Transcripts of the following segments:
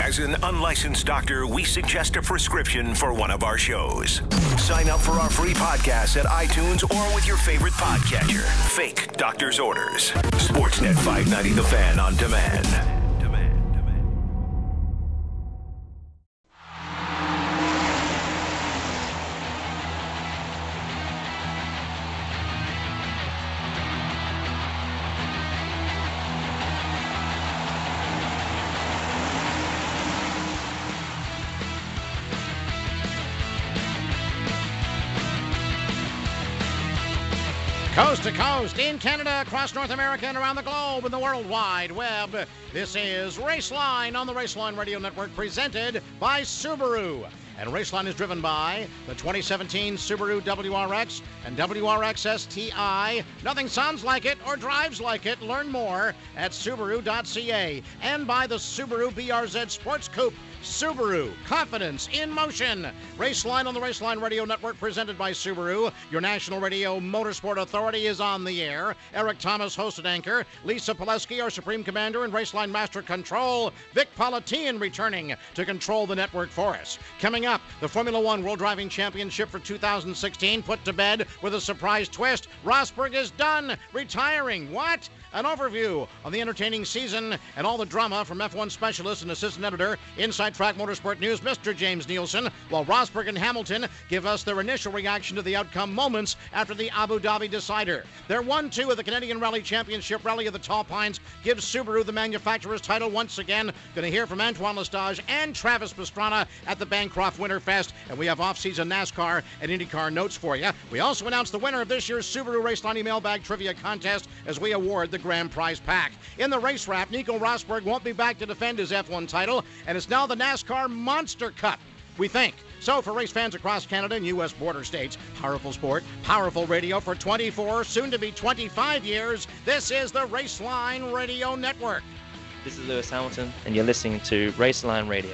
As an unlicensed doctor, we suggest a prescription for one of our shows. Sign up for our free podcast at iTunes or with your favorite podcatcher. Fake doctor's orders. Sportsnet 590 The Fan on demand. Coast to coast, in Canada, across North America, and around the globe, and the World Wide Web. This is Raceline on the Raceline Radio Network, presented by Subaru. And Raceline is driven by the 2017 Subaru WRX and WRX STI. Nothing sounds like it or drives like it. Learn more at Subaru.ca. And by the Subaru BRZ Sports Coupe. Subaru, confidence in motion. Raceline on the Raceline Radio Network, presented by Subaru. Your national radio motorsport authority is on the air. Eric Thomas, host and anchor. Lisa Pileski, our supreme commander and Raceline master control. Vic Politian returning to control the network for us. Coming up, the Formula One World Driving Championship for 2016 put to bed with a surprise twist. Rosberg is done, retiring. What? An overview of the entertaining season and all the drama from F1 specialist and assistant editor, Inside Track Motorsport News, Mr. James Nielsen, while Rosberg and Hamilton give us their initial reaction to the outcome moments after the Abu Dhabi decider. Their 1-2 of the Canadian Rally Championship Rally of the Tall Pines gives Subaru the manufacturer's title once again. Going to hear from Antoine Lestage and Travis Pastrana at the Bancroft Winterfest, and we have off-season NASCAR and IndyCar notes for you. We also announced the winner of this year's Subaru Raceline Mailbag Trivia Contest as we award the Grand Prize Pack. In the race wrap, Nico Rosberg won't be back to defend his F1 title, and it's now the NASCAR Monster Cup, we think. So for race fans across Canada and U.S. border states, powerful sport, powerful radio for 24, soon to be 25 years, this is the Raceline Radio Network. This is Lewis Hamilton, and you're listening to Raceline Radio.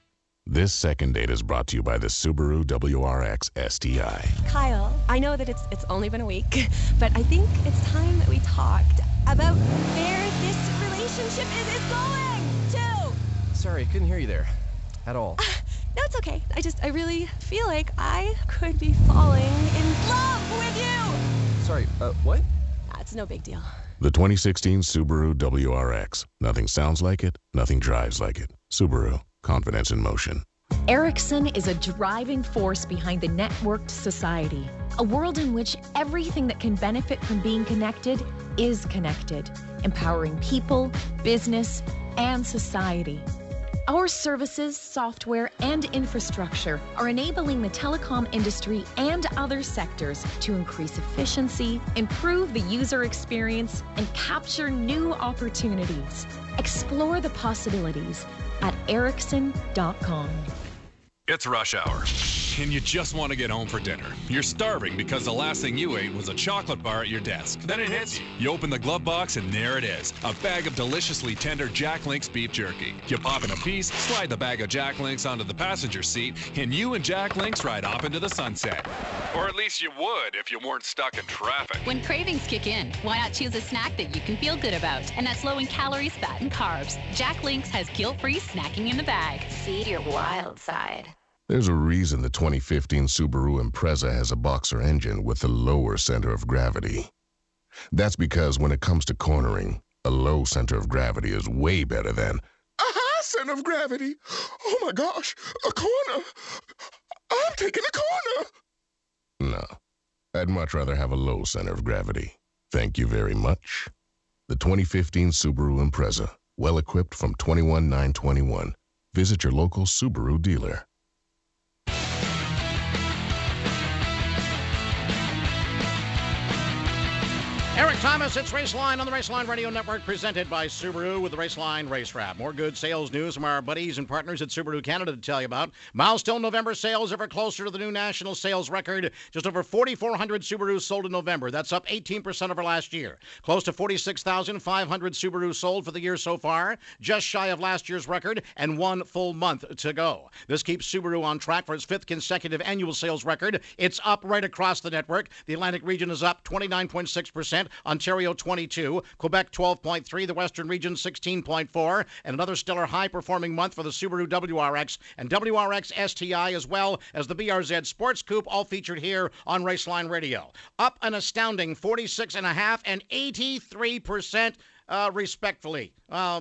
This second date is brought to you by the Subaru WRX STI. Kyle, I know that it's only been a week, but I think it's time that we talked about where this relationship is going to. Sorry, couldn't hear you there at all. No, it's okay. I really feel like I could be falling in love with you. Sorry, what? That's no big deal. The 2016 Subaru WRX. Nothing sounds like it, nothing drives like it. Subaru, confidence in motion. Ericsson is a driving force behind the networked society, a world in which everything that can benefit from being connected is connected, empowering people, business, and society. Our services, software, and infrastructure are enabling the telecom industry and other sectors to increase efficiency, improve the user experience, and capture new opportunities. Explore the possibilities at Ericsson.com. It's rush hour, and you just want to get home for dinner. You're starving because the last thing you ate was a chocolate bar at your desk. Then it hits you. You open the glove box, and there it is, a bag of deliciously tender Jack Links beef jerky. You pop in a piece, slide the bag of Jack Links onto the passenger seat, and you and Jack Links ride off into the sunset. Or at least you would if you weren't stuck in traffic. When cravings kick in, why not choose a snack that you can feel good about? And that's low in calories, fat, and carbs. Jack Links has guilt-free snacking in the bag. Feed your wild side. There's a reason the 2015 Subaru Impreza has a boxer engine with a lower center of gravity. That's because when it comes to cornering, a low center of gravity is way better than a high center of gravity. Oh my gosh, a corner. I'm taking a corner. No, I'd much rather have a low center of gravity. Thank you very much. The 2015 Subaru Impreza, well equipped from 21,921. Visit your local Subaru dealer. Eric Thomas, it's Raceline on the Raceline Radio Network, presented by Subaru with the Raceline Race Wrap. More good sales news from our buddies and partners at Subaru Canada to tell you about. Milestone November sales ever closer to the new national sales record. Just over 4,400 Subarus sold in November. That's up 18% over last year. Close to 46,500 Subarus sold for the year so far, just shy of last year's record, and 1 full month to go. This keeps Subaru on track for its 5th consecutive annual sales record. It's up right across the network. The Atlantic region is up 29.6%. Ontario 22, Quebec 12.3, the Western Region 16.4, and another stellar high-performing month for the Subaru WRX and WRX STI, as well as the BRZ Sports Coupe, all featured here on Raceline Radio. Up an astounding 46.5% and 83%. Respectively,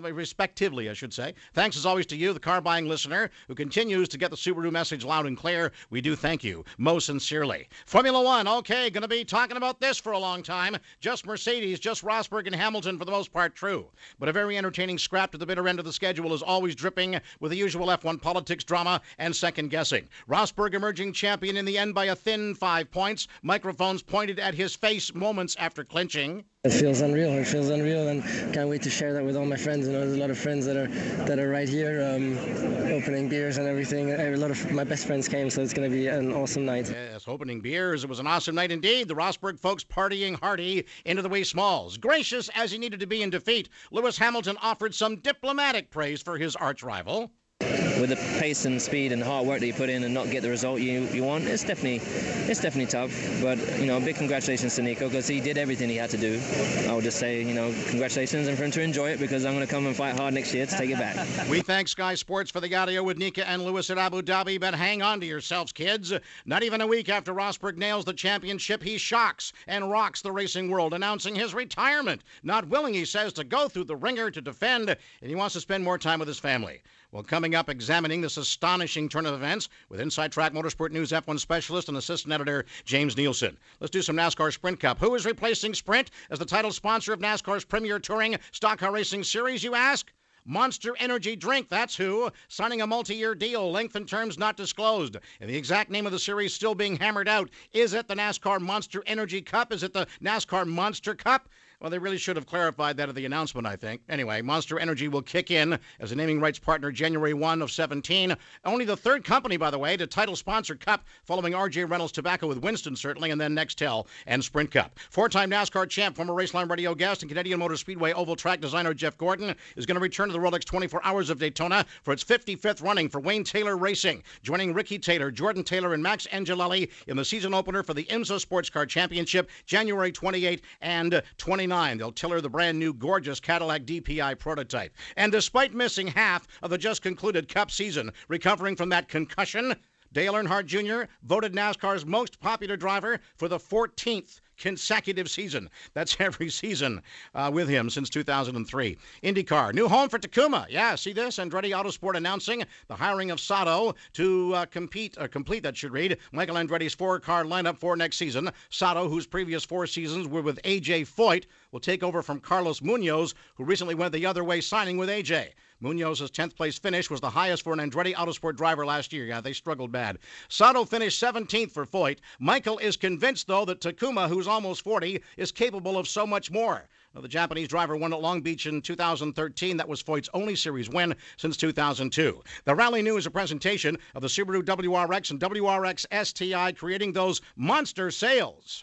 I should say. Thanks as always to you, the car buying listener, who continues to get the Subaru message loud and clear. We do thank you most sincerely. Formula One, okay, going to be talking about this for a long time. Just Mercedes, just Rosberg and Hamilton for the most part, true. But a very entertaining scrap to the bitter end of the schedule is always dripping with the usual F1 politics, drama, and second guessing. Rosberg emerging champion in the end by a thin 5 points. Microphones pointed at his face moments after clinching. It feels unreal, and can't wait to share that with all my friends. You know, there's a lot of friends that are right here, opening beers and everything. A lot of my best friends came, so it's going to be an awesome night. Yes, opening beers. It was an awesome night indeed. The Rosberg folks partying hardy into the wee smalls. Gracious as he needed to be in defeat, Lewis Hamilton offered some diplomatic praise for his arch rival. With the pace and speed and hard work that you put in and not get the result you want, it's definitely tough. But, you know, big congratulations to Nico, because he did everything he had to do. I would just say, you know, congratulations, and for him to enjoy it, because I'm going to come and fight hard next year to take it back. We thank Sky Sports for the audio with Nika and Lewis at Abu Dhabi, but hang on to yourselves, kids. Not even a week after Rosberg nails the championship, he shocks and rocks the racing world, announcing his retirement. Not willing, he says, to go through the ringer to defend, and he wants to spend more time with his family. Well, coming up, examining this astonishing turn of events with Inside Track Motorsport News F1 specialist and assistant editor James Nielsen. Let's do some NASCAR Sprint Cup. Who is replacing Sprint as the title sponsor of NASCAR's premier touring stock car racing series, you ask? Monster Energy Drink, that's who. Signing a multi-year deal, length and terms not disclosed. And the exact name of the series still being hammered out. Is it the NASCAR Monster Energy Cup? Is it the NASCAR Monster Cup? Well, they really should have clarified that at the announcement, I think. Anyway, Monster Energy will kick in as a naming rights partner January 1 of 17. Only the third company, by the way, to title sponsor Cup, following R.J. Reynolds Tobacco with Winston, certainly, and then Nextel and Sprint Cup. Four-time NASCAR champ, former Raceline Radio guest, and Canadian Motor Speedway oval track designer Jeff Gordon is going to return to the Rolex 24 Hours of Daytona for its 55th running for Wayne Taylor Racing, joining Ricky Taylor, Jordan Taylor, and Max Angelelli in the season opener for the IMSA Sports Car Championship, January 28 and 29. They'll tiller the brand new gorgeous Cadillac DPI prototype. And despite missing half of the just concluded Cup season, recovering from that concussion, Dale Earnhardt Jr. voted NASCAR's most popular driver for the 14th consecutive season. That's every season with him since 2003. IndyCar, new home for Takuma. Yeah, see this? Andretti Autosport announcing the hiring of Sato to complete, that should read, Michael Andretti's four-car lineup for next season. Sato, whose previous 4 seasons were with A.J. Foyt, will take over from Carlos Munoz, who recently went the other way, signing with A.J. Munoz's 10th place finish was the highest for an Andretti Autosport driver last year. Yeah, they struggled bad. Sato finished 17th for Foyt. Michael is convinced, though, that Takuma, who's almost 40, is capable of so much more. Now, the Japanese driver won at Long Beach in 2013. That was Foyt's only series win since 2002. The Rally News is a presentation of the Subaru WRX and WRX STI, creating those monster sales.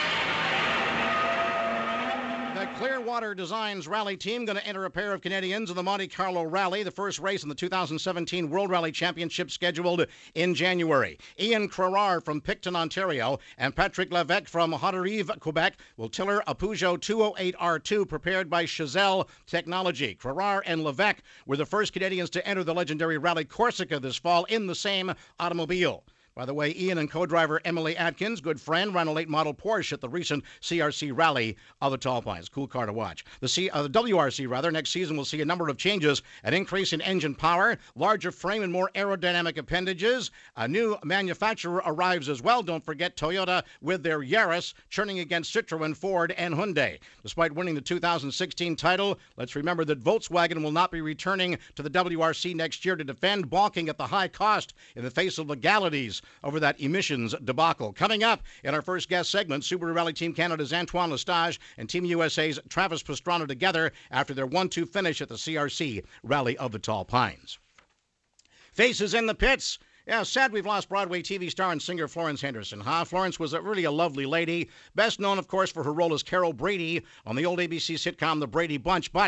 The Clearwater Designs Rally team going to enter a pair of Canadians in the Monte Carlo Rally, the first race in the 2017 World Rally Championship scheduled in January. Ian Crerar from Picton, Ontario, and Patrick Levesque from Haute-Rive, Quebec, will tiller a Peugeot 208R2 prepared by Chazelle Technology. Crerar and Levesque were the first Canadians to enter the legendary Rally Corsica this fall in the same automobile. By the way, Ian and co-driver Emily Atkins, good friend, ran a late model Porsche at the recent CRC Rally of the Tall Pines. Cool car to watch. The WRC next season will see a number of changes: an increase in engine power, larger frame and more aerodynamic appendages. A new manufacturer arrives as well. Don't forget Toyota with their Yaris, churning against Citroën, Ford, and Hyundai. Despite winning the 2016 title, let's remember that Volkswagen will not be returning to the WRC next year to defend, balking at the high cost in the face of legalities over that emissions debacle. Coming up in our first guest segment, Subaru Rally Team Canada's Antoine Lestage and Team USA's Travis Pastrana together after their 1-2 finish at the CRC Rally of the Tall Pines. Faces in the pits. Yeah, sad we've lost Broadway TV star and singer Florence Henderson, huh? Florence was really a lovely lady, best known, of course, for her role as Carol Brady on the old ABC sitcom The Brady Bunch, but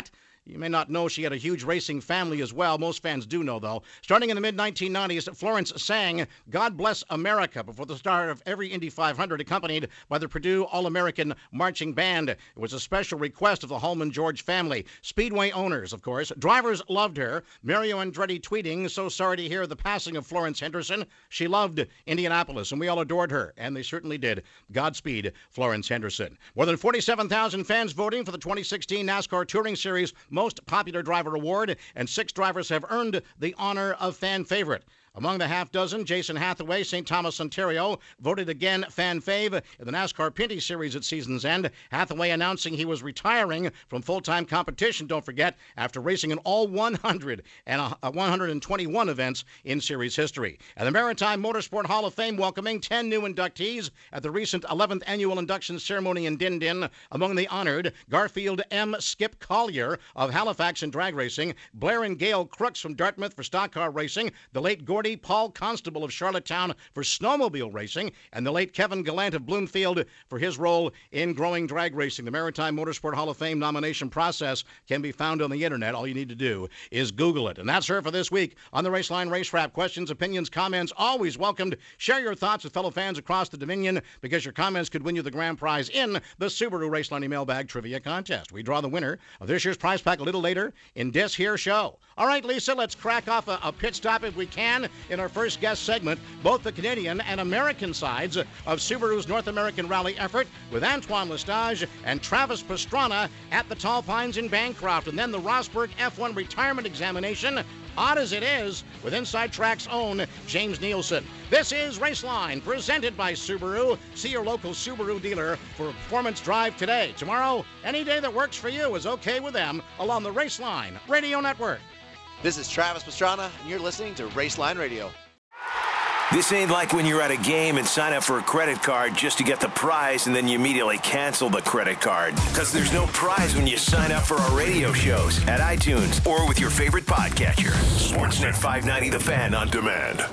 You may not know she had a huge racing family as well. Most fans do know, though. Starting in the mid-1990s, Florence sang God Bless America before the start of every Indy 500, accompanied by the Purdue All-American Marching Band. It was a special request of the Holman George family. Speedway owners, of course. Drivers loved her. Mario Andretti tweeting, "So sorry to hear the passing of Florence Henderson. She loved Indianapolis, and we all adored her." And they certainly did. Godspeed, Florence Henderson. More than 47,000 fans voting for the 2016 NASCAR Touring Series Most Popular Driver Award, and 6 drivers have earned the honor of fan favorite. Among the half dozen, Jason Hathaway, St. Thomas, Ontario, voted again fan fave in the NASCAR Pinty Series at season's end. Hathaway announcing he was retiring from full-time competition, don't forget, after racing in all 121 events in series history. And the Maritime Motorsport Hall of Fame welcoming 10 new inductees at the recent 11th annual induction ceremony in Din Din. Among the honored, Garfield M. Skip Collier of Halifax and drag racing, Blair and Gail Crooks from Dartmouth for stock car racing, the late Gordon Paul Constable of Charlottetown for snowmobile racing, and the late Kevin Gallant of Bloomfield for his role in growing drag racing. The Maritime Motorsport Hall of Fame nomination process can be found on the internet. All you need to do is Google it. And that's her for this week on the Raceline Race Wrap. Questions, opinions, comments, always welcomed. Share your thoughts with fellow fans across the Dominion, because your comments could win you the grand prize in the Subaru Raceline Mailbag Trivia Contest. We draw the winner of this year's prize pack a little later in this here show. All right, Lisa, let's crack off a pit stop if we can. In our first guest segment, both the Canadian and American sides of Subaru's North American rally effort, with Antoine Lestage and Travis Pastrana at the Tall Pines in Bancroft, and then the Rosberg F1 retirement examination, odd as it is, with Inside Track's own James Nielsen. This is Raceline, presented by Subaru. See your local Subaru dealer for a performance drive today. Tomorrow, any day that works for you is okay with them, along the Raceline Radio Network. This is Travis Pastrana, and you're listening to Raceline Radio. This ain't like when you're at a game and sign up for a credit card just to get the prize and then you immediately cancel the credit card. Because there's no prize when you sign up for our radio shows at iTunes or with your favorite podcatcher. Sportsnet 590 The Fan on demand.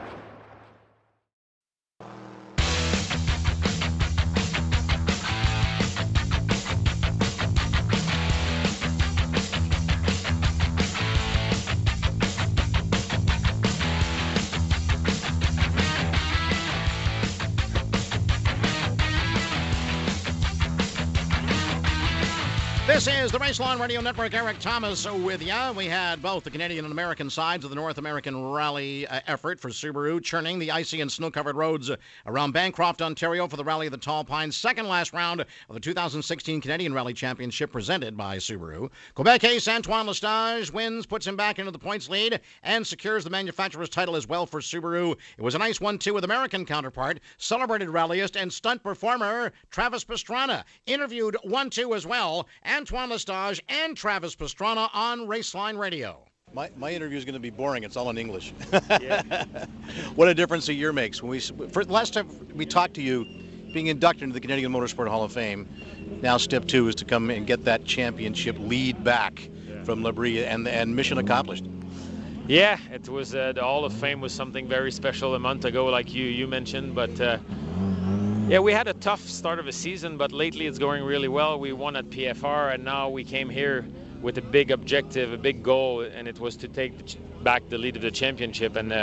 This is the Raceline Radio Network. Eric Thomas with you. We had both the Canadian and American sides of the North American rally effort for Subaru, churning the icy and snow-covered roads around Bancroft, Ontario for the Rally of the Tall Pines, second last round of the 2016 Canadian Rally Championship presented by Subaru. Quebec ace Antoine Lestage wins, puts him back into the points lead, and secures the manufacturer's title as well for Subaru. It was a nice 1-2 with American counterpart, celebrated rallyist and stunt performer Travis Pastrana. Interviewed 1-2 as well, Antoine Lestage and Travis Pastrana on Raceline Radio. My interview is going to be boring. It's all in English. Yeah. What a difference a year makes. For the last time we talked to you, being inducted into the Canadian Motorsport Hall of Fame, now step 2 is to come and get that championship lead back from Labrie, and mission accomplished. Yeah, it was the Hall of Fame was something very special a month ago, like you mentioned, but yeah, we had a tough start of a season, but lately it's going really well. We won at PFR, and now we came here with a big objective, a big goal, and it was to take back the lead of the championship. And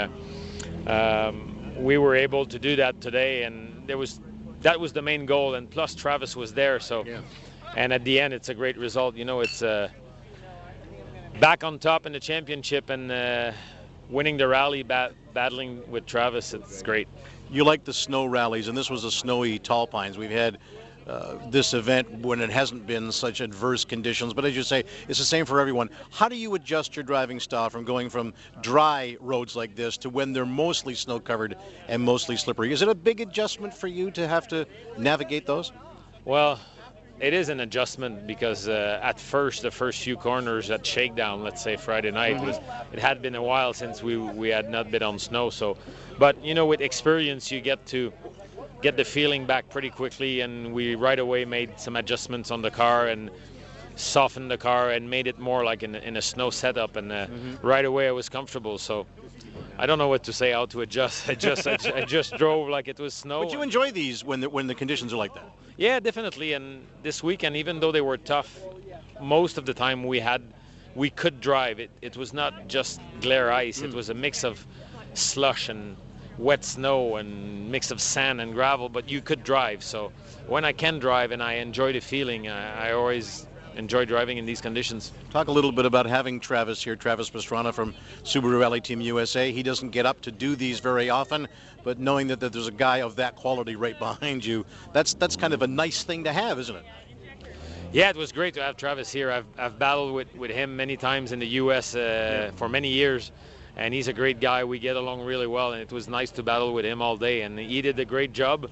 we were able to do that today, and that was the main goal. And plus, Travis was there, so yeah. And at the end, it's a great result. You know, it's back on top in the championship and winning the rally, battling with Travis. It's great. You like the snow rallies, and this was a snowy Tall Pines. We've had this event when it hasn't been such adverse conditions, but as you say, it's the same for everyone. How do you adjust your driving style from going from dry roads like this to when they're mostly snow-covered and mostly slippery? Is it a big adjustment for you to have to navigate those? Well, it is an adjustment because at first, the first few corners at Shakedown, let's say Friday night, it had been a while since we had not been on snow. So, but you know, with experience, you get to get the feeling back pretty quickly, and we right away made some adjustments on the car and softened the car and made it more like in a snow setup, and right away I was comfortable. So I don't know what to say, how to adjust. I just drove like it was snow. But you enjoy these when the conditions are like that. Yeah, definitely. And this weekend, even though they were tough, most of the time we could drive. It was not just glare ice. It was a mix of slush and wet snow and mix of sand and gravel, but you could drive. So when I can drive and I enjoy the feeling, I always enjoy driving in these conditions. Talk a little bit about having Travis here, Travis Pastrana from Subaru Rally Team USA. He doesn't get up to do these very often, but knowing that there's a guy of that quality right behind you, that's kind of a nice thing to have, isn't it? Yeah, it was great to have Travis here. I've battled with him many times in the U.S. For many years, and he's a great guy. We get along really well, and it was nice to battle with him all day, and he did a great job.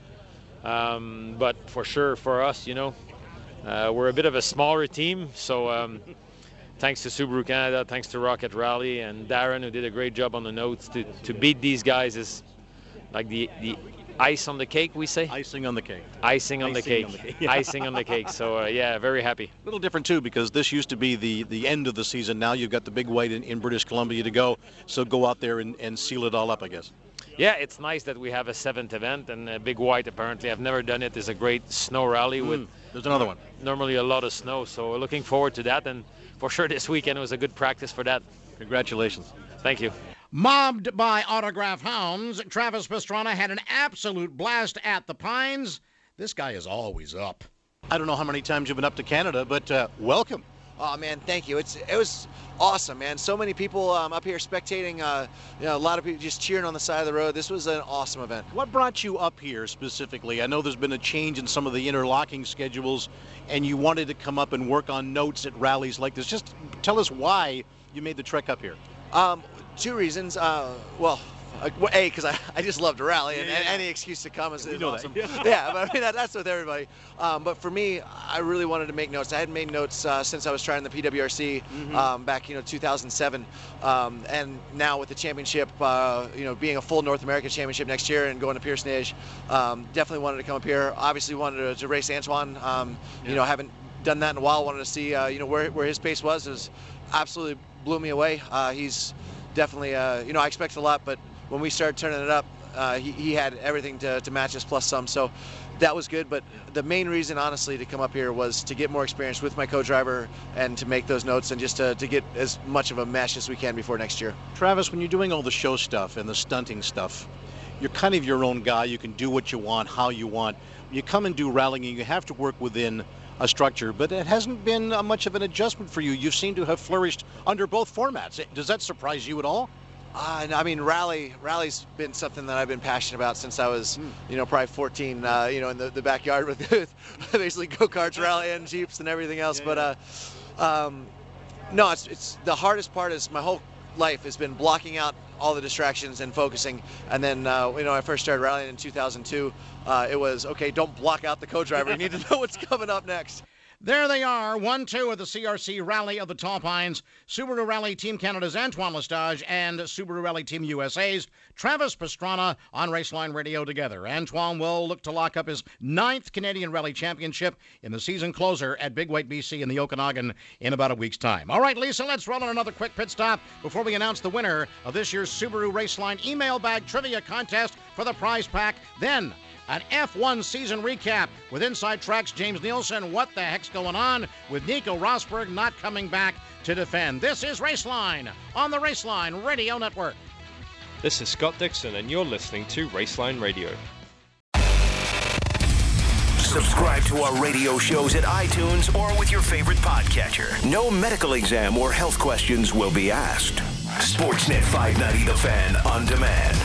But for sure, for us, we're a bit of a smaller team, so thanks to Subaru Canada, thanks to Rocket Rally, and Darren, who did a great job on the notes. To beat these guys is like the ice on the cake, we say? Icing on the cake. Icing on the cake. Yeah. Icing on the cake. So, yeah, very happy. A little different, too, because this used to be the end of the season. Now you've got the big white in British Columbia to go, so go out there and seal it all up, I guess. Yeah, it's nice that we have a 7th event, and Big White, apparently, I've never done it. It's a great snow rally with there's another one. Normally a lot of snow, so looking forward to that, and for sure this weekend was a good practice for that. Congratulations. Thank you. Mobbed by autograph hounds, Travis Pastrana had an absolute blast at the Pines. This guy is always up. I don't know how many times you've been up to Canada, but welcome. Oh man, thank you. It was awesome, man. So many people up here spectating. A lot of people just cheering on the side of the road. This was an awesome event. What brought you up here specifically? I know there's been a change in some of the interlocking schedules, and you wanted to come up and work on notes at rallies like this. Just tell us why you made the trek up here. 2 reasons. Well, A, because I just love to rally, and any excuse to come is awesome. Yeah, but I mean, that's with everybody. But for me, I really wanted to make notes. I hadn't made notes since I was trying the PWRC back, 2007. And now with the championship, being a full North American championship next year and going to Pierce-Neige, definitely wanted to come up here. Obviously wanted to race Antoine. Haven't done that in a while. Wanted to see, where his pace was. It was absolutely blew me away. He's definitely, I expected a lot, but when we started turning it up, he had everything to match us plus some. So that was good. But the main reason, honestly, to come up here was to get more experience with my co-driver and to make those notes and just to get as much of a mesh as we can before next year. Travis, when you're doing all the show stuff and the stunting stuff, you're kind of your own guy. You can do what you want, how you want. You come and do rallying, and you have to work within a structure, but it hasn't been much of an adjustment for you. You seem to have flourished under both formats. Does that surprise you at all? I mean, rally's been something that I've been passionate about since I was, probably 14, in the backyard with basically go-karts, rally, and Jeeps and everything else. But no, it's the hardest part is my whole life has been blocking out all the distractions and focusing. And then, I first started rallying in 2002. It was, okay, don't block out the co-driver. You need to know what's coming up next. There they are, 1-2 of the CRC Rally of the Tall Pines. Subaru Rally Team Canada's Antoine Lestage and Subaru Rally Team USA's Travis Pastrana on Raceline Radio together. Antoine will look to lock up his 9th Canadian Rally Championship in the season closer at Big White BC in the Okanagan in about a week's time. All right, Lisa, let's roll on another quick pit stop before we announce the winner of this year's Subaru Raceline email bag trivia contest for the prize pack. Then an F1 season recap with Inside Track's James Nielsen. What the heck's going on with Nico Rosberg not coming back to defend? This is Raceline on the Raceline Radio Network. This is Scott Dixon, and you're listening to Raceline Radio. Subscribe to our radio shows at iTunes or with your favorite podcatcher. No medical exam or health questions will be asked. Sportsnet 590 The Fan on demand.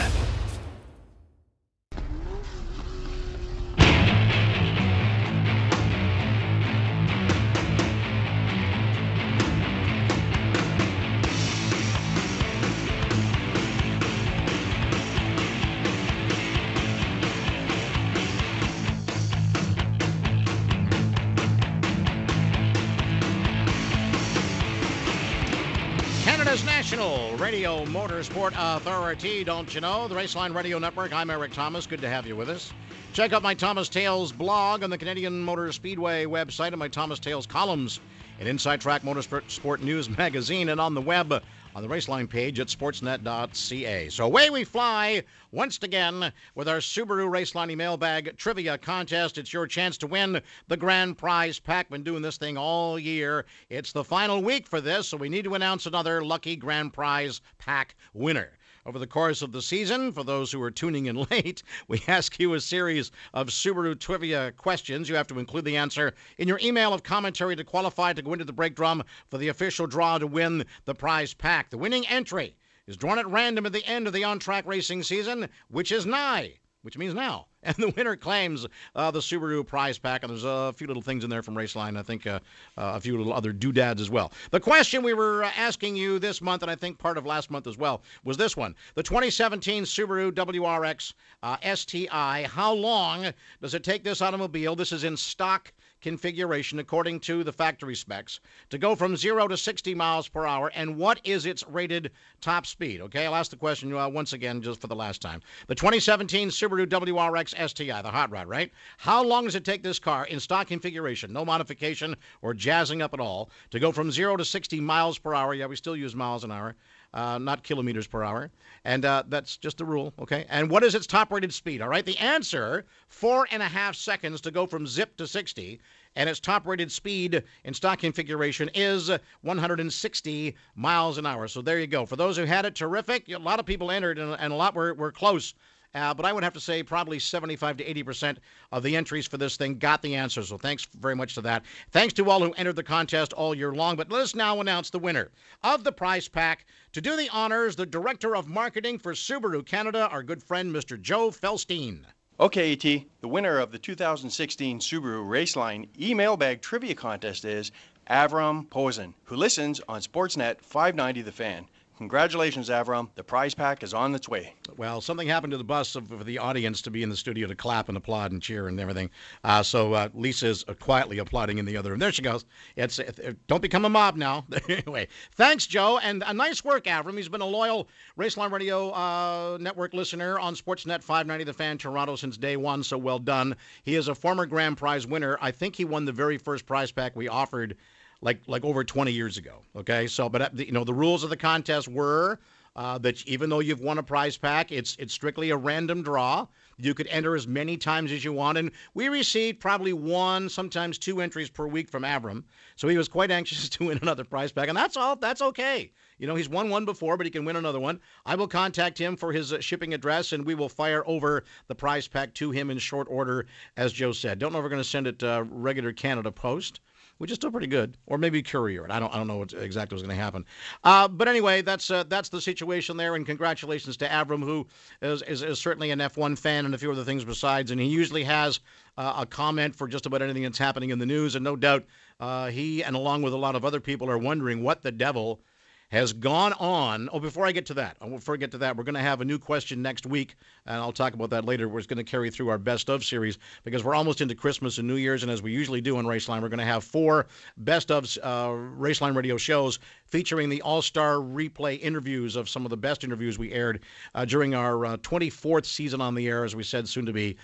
National Radio Motorsport Authority, don't you know? The Raceline Radio Network. I'm Eric Thomas. Good to have you with us. Check out my Thomas Tales blog on the Canadian Motor Speedway website and my Thomas Tales columns in Inside Track Motorsport News magazine and on the web on the Raceline page at sportsnet.ca. So away we fly once again with our Subaru Raceline mailbag trivia contest. It's your chance to win the grand prize pack. Been doing this thing all year. It's the final week for this, so we need to announce another lucky grand prize pack winner. Over the course of the season, for those who are tuning in late, we ask you a series of Subaru trivia questions. You have to include the answer in your email of commentary to qualify to go into the break drum for the official draw to win the prize pack. The winning entry is drawn at random at the end of the on-track racing season, which is nigh, which means now. And the winner claims the Subaru prize pack. And there's a few little things in there from Raceline. I think a few little other doodads as well. The question we were asking you this month, and I think part of last month as well, was this one. The 2017 Subaru WRX STI. How long does it take this automobile? This is in stock configuration according to the factory specs to go from 0 to 60 miles per hour, and what is its rated top speed? Okay, I'll ask the question once again just for the last time. The 2017 Subaru WRX STI, the hot rod, right? How long does it take this car in stock configuration, no modification or jazzing up at all, to go from 0 to 60 miles per hour? Yeah, we still use miles an hour. Not kilometers per hour. And that's just the rule, okay? And what is its top-rated speed, all right? The answer, 4.5 seconds to go from zip to 60, and its top-rated speed in stock configuration is 160 miles an hour. So there you go. For those who had it, terrific. A lot of people entered, and a lot were close. But I would have to say probably 75 to 80% of the entries for this thing got the answer. So thanks very much to that. Thanks to all who entered the contest all year long. But let us now announce the winner of the prize pack. To do the honors, the Director of Marketing for Subaru Canada, our good friend, Mr. Joe Felstein. Okay, E.T., the winner of the 2016 Subaru Raceline email bag trivia contest is Avram Posen, who listens on Sportsnet 590 The Fan. Congratulations, Avram. The prize pack is on its way. Well, something happened to the bus for the audience to be in the studio to clap and applaud and cheer and everything. So Lisa's quietly applauding in the other room. There she goes. Don't become a mob now. Anyway, thanks, Joe. And nice work, Avram. He's been a loyal Raceline Radio Network listener on Sportsnet 590 The Fan Toronto since day one, so well done. He is a former grand prize winner. I think he won the very first prize pack we offered like over 20 years ago, okay? So, but, the rules of the contest were that even though you've won a prize pack, it's strictly a random draw. You could enter as many times as you want, and we received probably one, sometimes two entries per week from Avram, so he was quite anxious to win another prize pack, and that's okay. He's won one before, but he can win another one. I will contact him for his shipping address, and we will fire over the prize pack to him in short order, as Joe said. Don't know if we're going to send it regular Canada Post, which is still pretty good, or maybe courier it. I don't know what exactly was going to happen. But anyway, that's the situation there, and congratulations to Avram, who is certainly an F1 fan and a few other things besides, and he usually has a comment for just about anything that's happening in the news, and no doubt he, and along with a lot of other people, are wondering what the devil has gone on. Oh, before I get to that, we're going to have a new question next week, and I'll talk about that later. We're going to carry through our Best Of series because we're almost into Christmas and New Year's, and as we usually do on Raceline, we're going to have 4 Best Of Raceline Radio shows featuring the all-star replay interviews of some of the best interviews we aired during our 24th season on the air, as we said, soon to be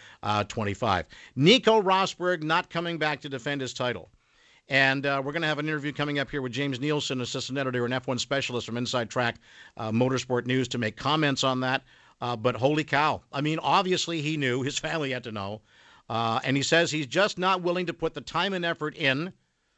25. Nico Rosberg not coming back to defend his title. And we're going to have an interview coming up here with James Nielsen, assistant editor and F1 specialist from Inside Track Motorsport News, to make comments on that. But holy cow. I mean, obviously he knew. His family had to know. And he says he's just not willing to put the time and effort in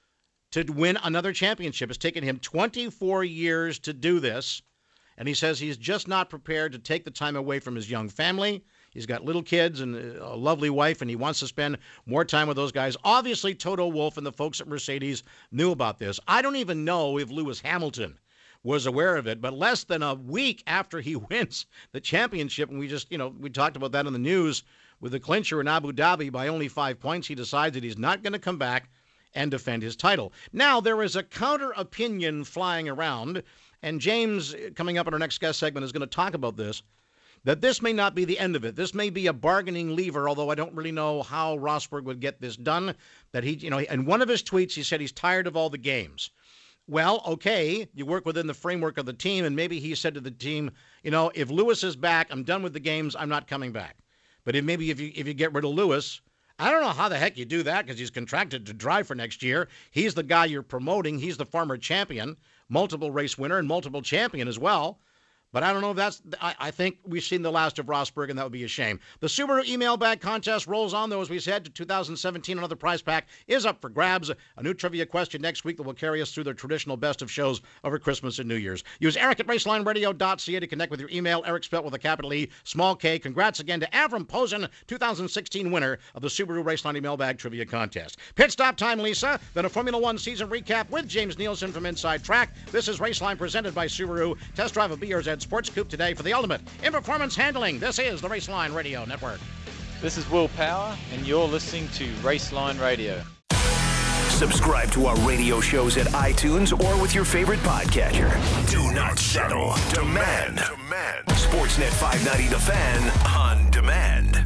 to win another championship. It's taken him 24 years to do this. And he says he's just not prepared to take the time away from his young family. He's got little kids and a lovely wife, and he wants to spend more time with those guys. Obviously, Toto Wolff and the folks at Mercedes knew about this. I don't even know if Lewis Hamilton was aware of it, but less than a week after he wins the championship, and we talked about that in the news with the clincher in Abu Dhabi by only 5 points, he decides that he's not going to come back and defend his title. Now, there is a counter opinion flying around, and James, coming up in our next guest segment, is going to talk about this, that this may not be the end of it. This may be a bargaining lever, although I don't really know how Rosberg would get this done. That in one of his tweets, he said he's tired of all the games. Well, okay, you work within the framework of the team, and maybe he said to the team, if Lewis is back, I'm done with the games, I'm not coming back. But if you get rid of Lewis, I don't know how the heck you do that because he's contracted to drive for next year. He's the guy you're promoting. He's the former champion. multiple race winner and multiple champion as well. But I don't know if that's, I think we've seen the last of Rosberg, and that would be a shame. The Subaru email bag contest rolls on, though, as we said, to 2017. Another prize pack is up for grabs. A new trivia question next week that will carry us through their traditional best of shows over Christmas and New Year's. Use Eric at racelineradio.ca to connect with your email. Eric spelled with a capital E, small k. Congrats again to Avram Posen, 2016 winner of the Subaru Raceline email bag trivia contest. Pit stop time, Lisa. Then a Formula One season recap with James Nielsen from Inside Track. This is Raceline presented by Subaru. Test drive a BRZ Sports Coupe today for the ultimate in performance handling. This is the Raceline Radio Network. This is Will Power, and you're listening to Raceline Radio. Subscribe to our radio shows at iTunes or with your favorite podcatcher. Do not settle. Demand. Sportsnet 590 The Fan on demand.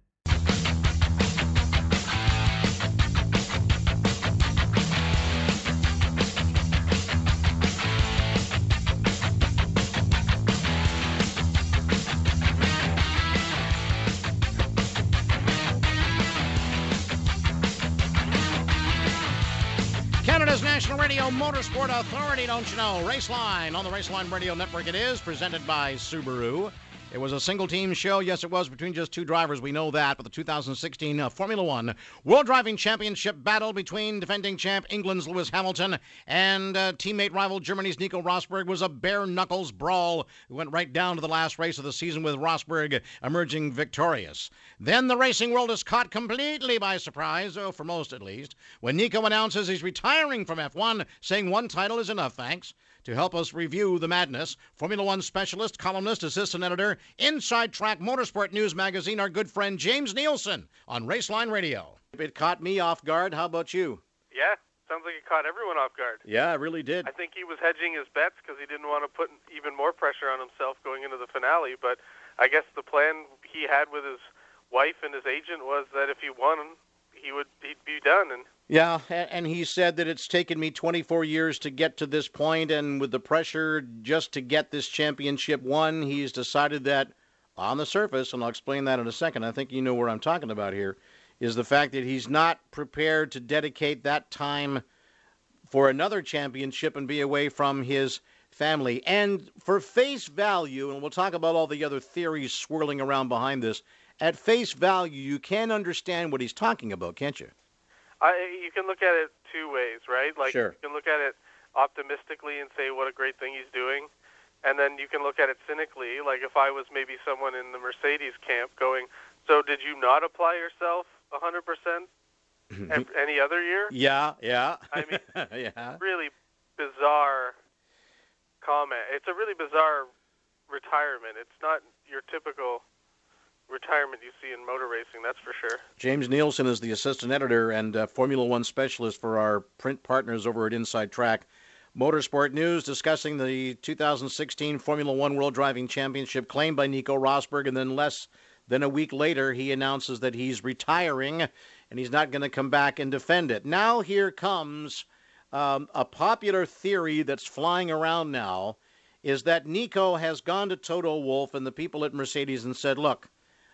Canada's National Radio Motorsport Authority, don't you know? Raceline on the Raceline Radio Network. It is presented by Subaru. It was a single-team show. Yes, it was between just two drivers. We know that. But the 2016 Formula One World Driving Championship battle between defending champ England's Lewis Hamilton and teammate rival Germany's Nico Rosberg was a bare-knuckles brawl. It went right down to the last race of the season with Rosberg emerging victorious. Then the racing world is caught completely by surprise, for most at least, when Nico announces he's retiring from F1, saying one title is enough, thanks. To help us review the madness, Formula One specialist, columnist, assistant editor, Inside Track Motorsport News Magazine, our good friend James Nielsen on Raceline Radio. It caught me off guard. How about you? Yeah, sounds like it caught everyone off guard. Yeah, it really did. I think he was hedging his bets because he didn't want to put even more pressure on himself going into the finale. But I guess the plan he had with his wife and his agent was that if he won, he'd be done. And yeah, and he said that it's taken me 24 years to get to this point, and with the pressure just to get this championship won, he's decided that on the surface, and I'll explain that in a second, I think you know where I'm talking about here, is the fact that he's not prepared to dedicate that time for another championship and be away from his family. And for face value, and we'll talk about all the other theories swirling around behind this, at face value, you can understand what he's talking about, can't you? You can look at it two ways, right? Like, sure. You can look at it optimistically and say what a great thing he's doing, and then you can look at it cynically, like if I was maybe someone in the Mercedes camp going, so did you not apply yourself 100% any other year? Yeah. I mean, yeah. Really bizarre comment. It's a really bizarre retirement. It's not your typical retirement you see in motor racing, that's for sure. James Nielsen is the assistant editor and Formula One specialist for our print partners over at Inside Track Motorsport News, discussing the 2016 Formula One World Driving Championship claimed by Nico Rosberg, and then less than a week later he announces that he's retiring and he's not going to come back and defend it. Now here comes a popular theory that's flying around now, is that Nico has gone to Toto Wolff and the people at Mercedes and said, look,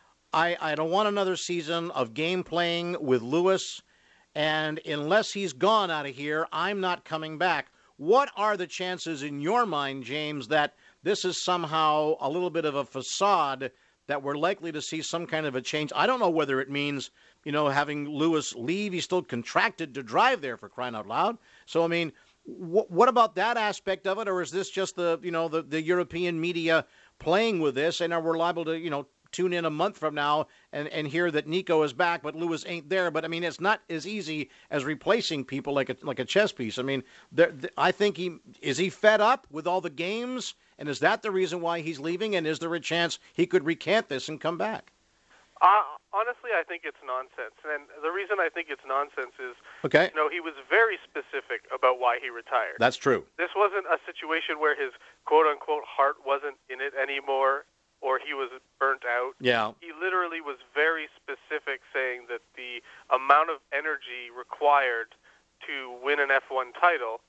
I don't want another season of game playing with Lewis, and unless he's gone out of here, I'm not coming back. What are the chances in your mind, James, that this is somehow a little bit of a facade, that we're likely to see some kind of a change? I don't know whether it means, having Lewis leave. He's still contracted to drive there, for crying out loud. So, I mean, what about that aspect of it? Or is this just the European media playing with this, and are we liable to, tune in a month from now and hear that Nico is back, but Lewis ain't there? But I mean, it's not as easy as replacing people like a chess piece. I mean, I think is he fed up with all the games, and is that the reason why he's leaving? And is there a chance he could recant this and come back? Honestly, I think it's nonsense. And the reason I think it's nonsense is, okay, he was very specific about why he retired. That's true. This wasn't a situation where his quote-unquote heart wasn't in it anymore, or he was burnt out. Yeah. He literally was very specific, saying that the amount of energy required to win an F1 title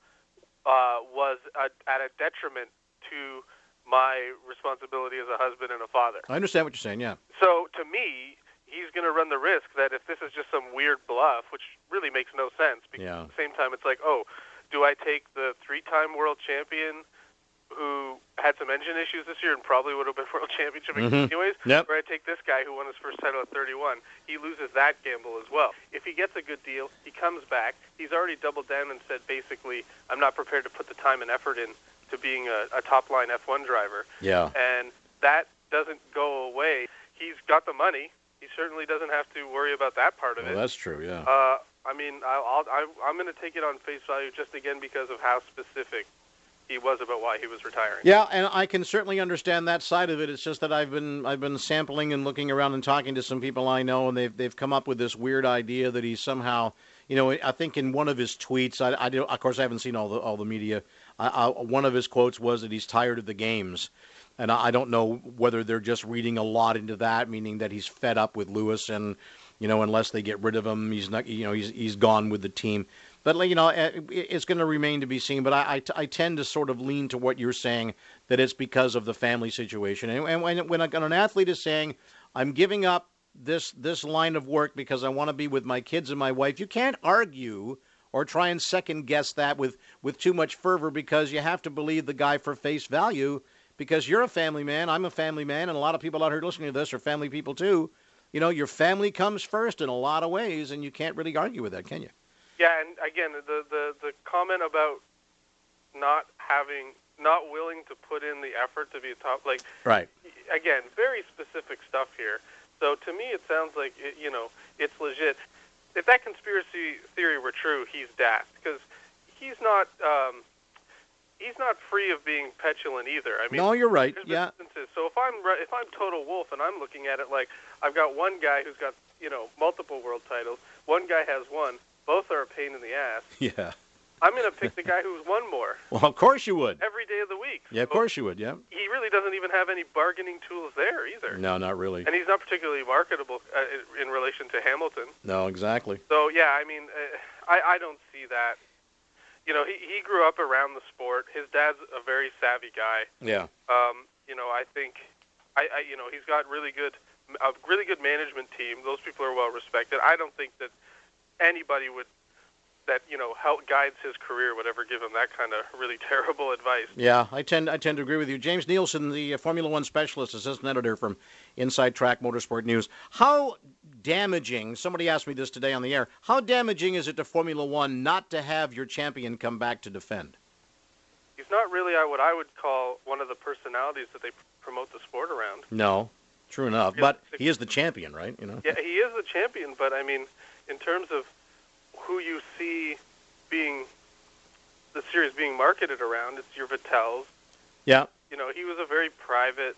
was at a detriment to my responsibility as a husband and a father. I understand what you're saying, yeah. So, to me, he's going to run the risk that if this is just some weird bluff, which really makes no sense, because at the same time it's like, do I take the 3-time world champion who had some engine issues this year and probably would have been world championship anyways? Yep. Or I take this guy who won his first title at 31. He loses that gamble as well. If he gets a good deal, he comes back. He's already doubled down and said, basically, I'm not prepared to put the time and effort in to being a top-line F1 driver. Yeah. And that doesn't go away. He's got the money. He certainly doesn't have to worry about that part of it. Well, that's true, yeah. I mean, I'm going to take it on face value just again because of how specific he was about why he was retiring. Yeah, and I can certainly understand that side of it. It's just that I've been sampling and looking around and talking to some people I know, and they've come up with this weird idea that he's somehow, I think in one of his tweets, of course I haven't seen all the media. One of his quotes was that he's tired of the games, and I don't know whether they're just reading a lot into that, meaning that he's fed up with Lewis, and unless they get rid of him, he's not, he's gone with the team. But, it's going to remain to be seen. But I tend to sort of lean to what you're saying, that it's because of the family situation. And when an athlete is saying, I'm giving up this line of work because I want to be with my kids and my wife, you can't argue or try and second-guess that with too much fervor, because you have to believe the guy for face value, because you're a family man, I'm a family man, and a lot of people out here listening to this are family people too. Your family comes first in a lot of ways, and you can't really argue with that, can you? Yeah, and again, the comment about not willing to put in the effort to be a top, right. Again, very specific stuff here. So to me, it sounds like it's legit. If that conspiracy theory were true, he's daft, because he's not free of being petulant either. I mean, no, you're right. Yeah. So if I'm Total Wolff and I'm looking at it like I've got one guy who's got multiple world titles, one guy has one. Both are a pain in the ass. Yeah. I'm going to pick the guy who's won more. Well, of course you would. Every day of the week. Yeah, of course you would, yeah. He really doesn't even have any bargaining tools there either. No, not really. And he's not particularly marketable in relation to Hamilton. No, exactly. So, yeah, I mean, I don't see that. He grew up around the sport. His dad's a very savvy guy. Yeah. I think, he's got a really good management team. Those people are well respected. I don't think that anybody that guides his career would ever give him that kind of really terrible advice. Yeah, I tend to agree with you. James Nielsen, the Formula One specialist, assistant editor from Inside Track Motorsport News. How damaging, somebody asked me this today on the air, how damaging is it to Formula One not to have your champion come back to defend? He's not really what I would call one of the personalities that they promote the sport around. No, true enough. But he is the champion, right? Yeah, he is the champion, but I mean, in terms of who you see being the series being marketed around, it's your Vettels. Yeah. He was a very private,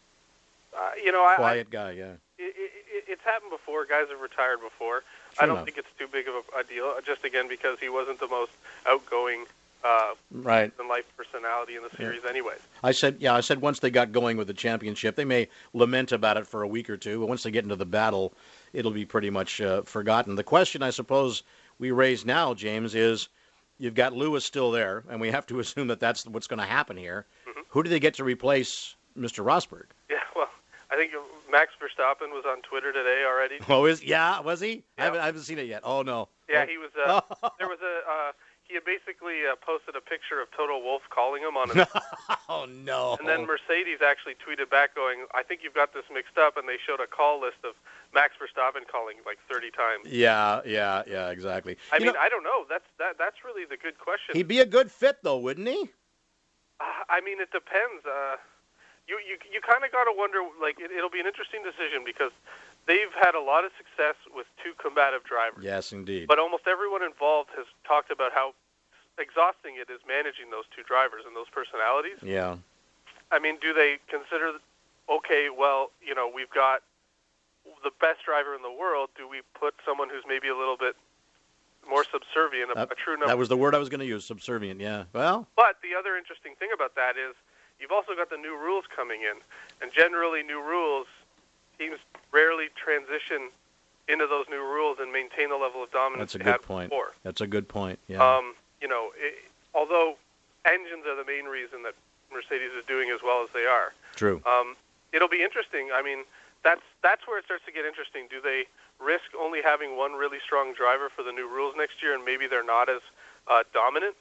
quiet guy, yeah. It's happened before. Guys have retired before. True I don't enough. think it's too big of a deal, just again because he wasn't the most outgoing right. in life personality in the series anyways. I said once they got going with the championship, they may lament about it for a week or two, but once they get into the battle, it'll be pretty much forgotten. The question, I suppose, we raise now, James, is you've got Lewis still there, and we have to assume that that's what's going to happen here. Mm-hmm. Who do they get to replace Mr. Rosberg? Yeah, well, I think Max Verstappen was on Twitter today already. Oh, was he? Yeah. I haven't seen it yet. Oh, no. Yeah, he was. There was he had basically posted a picture of Total Wolff calling him on his... Oh, no. And then Mercedes actually tweeted back going, I think you've got this mixed up, and they showed a call list of Max Verstappen calling like 30 times. Yeah, exactly. I mean, I don't know. That's really the good question. He'd be a good fit, though, wouldn't he? I mean, it depends. You kind of got to wonder, like, it'll be an interesting decision because they've had a lot of success with two combative drivers. Yes, indeed. But almost everyone involved has talked about how exhausting it is managing those two drivers and those personalities. Yeah. I mean, do they consider, okay, well, we've got the best driver in the world. Do we put someone who's maybe a little bit more subservient, a true number? That was the word I was going to use, subservient, yeah. Well. But the other interesting thing about that is you've also got the new rules coming in. And generally, new rules, teams rarely transition into those new rules and maintain the level of dominance they had before. That's a good point, yeah. Although engines are the main reason that Mercedes is doing as well as they are. True. It'll be interesting. I mean, that's where it starts to get interesting. Do they risk only having one really strong driver for the new rules next year and maybe they're not as dominant?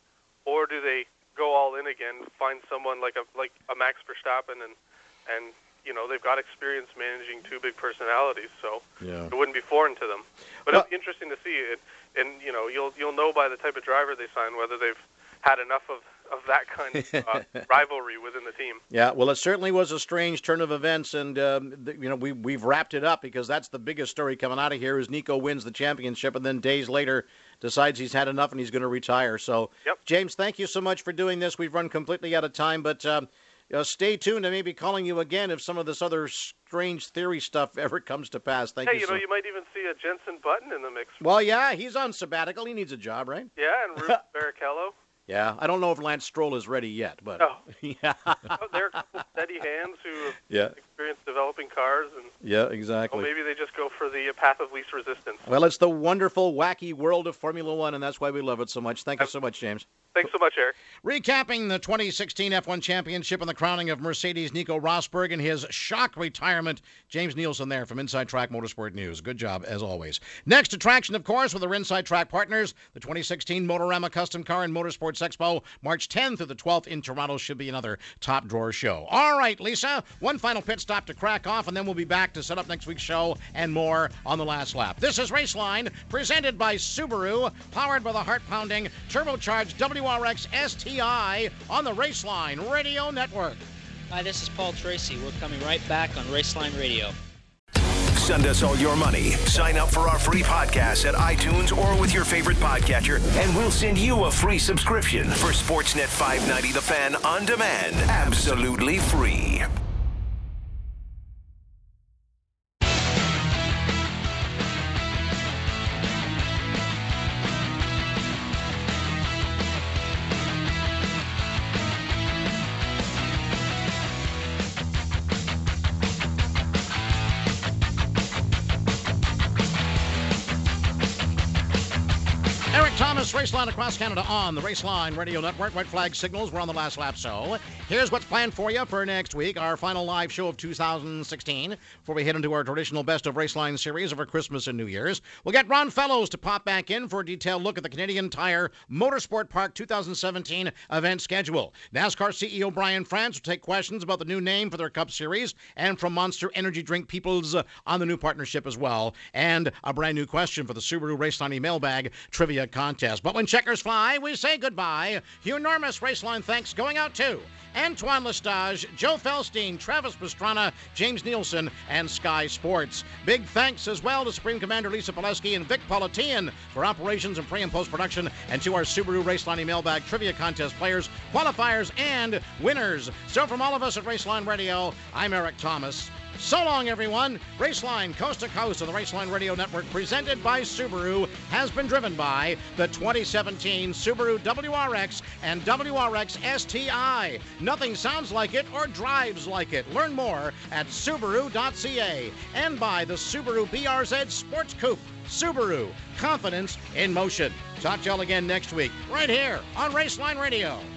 or do they go all in again, find someone like a Max Verstappen, and they've got experience managing two big personalities, so it wouldn't be foreign to them. But it'll be interesting to see it, and you'll know by the type of driver they sign whether they've had enough of that kind of rivalry within the team. Yeah, well, it certainly was a strange turn of events, and we've wrapped it up because that's the biggest story coming out of here is Nico wins the championship, and then days later decides he's had enough and he's going to retire. So, James, thank you so much for doing this. We've run completely out of time, but stay tuned. I may be calling you again if some of this other strange theory stuff ever comes to pass. Thank you. You might even see a Jenson Button in the mix. Well, yeah, he's on sabbatical. He needs a job, right? Yeah, and Rubens Barrichello. Yeah, I don't know if Lance Stroll is ready yet, but yeah, there are a couple steady hands who have experience developing cars, and exactly. Well, maybe they just go for the path of least resistance. Well, it's the wonderful, wacky world of Formula One, and that's why we love it so much. Thank you so much, James. Thanks so much, Eric. Recapping the 2016 F1 Championship and the crowning of Mercedes' Nico Rosberg and his shock retirement, James Nielsen there from Inside Track Motorsport News. Good job, as always. Next attraction, of course, with our Inside Track partners, the 2016 Motorama Custom Car and Motorsports Expo, March 10th through the 12th in Toronto. Should be another top-drawer show. All right, Lisa, one final pit stop to crack off, and then we'll be back to set up next week's show and more on the last lap. This is Raceline, presented by Subaru, powered by the heart-pounding, turbocharged WRX STI on the Raceline Radio Network. Hi, this is Paul Tracy. We're coming right back on Raceline Radio. Send us all your money. Sign up for our free podcast at iTunes or with your favorite podcatcher, and we'll send you a free subscription for Sportsnet 590 The Fan on demand. Absolutely free. Raceline across Canada on the Raceline Radio Network. White flag signals. We're on the last lap. So here's what's planned for you for next week. Our final live show of 2016 before we head into our traditional Best of Raceline series over Christmas and New Year's. We'll get Ron Fellows to pop back in for a detailed look at the Canadian Tire Motorsport Park 2017 event schedule. NASCAR CEO Brian France will take questions about the new name for their Cup Series and from Monster Energy Drink Peoples on the new partnership as well. And a brand new question for the Subaru Raceline Mailbag Trivia Contest. But when checkers fly, we say goodbye. Enormous Raceline thanks going out to Antoine Lestage, Joe Felstein, Travis Pastrana, James Nielsen, and Sky Sports. Big thanks as well to Supreme Commander Lisa Pileski and Vic Politian for operations and pre- and post-production, and to our Subaru Raceline Mailbag Trivia Contest players, qualifiers, and winners. So from all of us at Raceline Radio, I'm Eric Thomas. So long, everyone. Raceline Coast to Coast on the Raceline Radio Network, presented by Subaru, has been driven by the 2017 Subaru WRX and WRX STI. Nothing sounds like it or drives like it. Learn more at Subaru.ca. And by the Subaru BRZ Sports Coupe. Subaru, confidence in motion. Talk to y'all again next week, right here on Raceline Radio.